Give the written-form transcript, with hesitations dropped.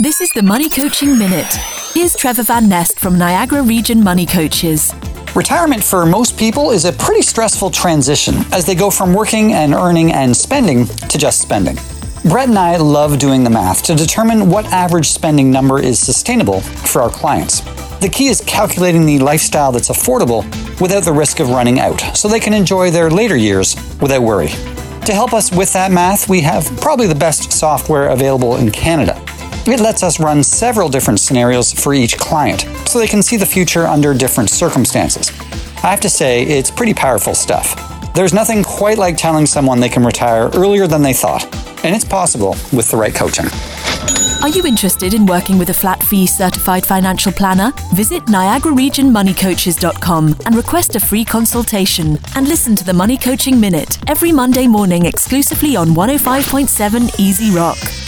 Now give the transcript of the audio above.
This is the Money Coaching Minute. Here's Trevor Van Nest from Niagara Region Money Coaches. Retirement for most people is a pretty stressful transition as they go from working and earning and spending to just spending. Brett and I love doing the math to determine what average spending number is sustainable for our clients. The key is calculating the lifestyle that's affordable without the risk of running out, so they can enjoy their later years without worry. To help us with that math, we have probably the best software available in Canada. It lets us run several different scenarios for each client, so they can see the future under different circumstances. I have to say, it's pretty powerful stuff. There's nothing quite like telling someone they can retire earlier than they thought, and it's possible with the right coaching. Are you interested in working with a flat-fee certified financial planner? Visit NiagaraRegionMoneyCoaches.com and request a free consultation. And listen to the Money Coaching Minute every Monday morning exclusively on 105.7 Easy Rock.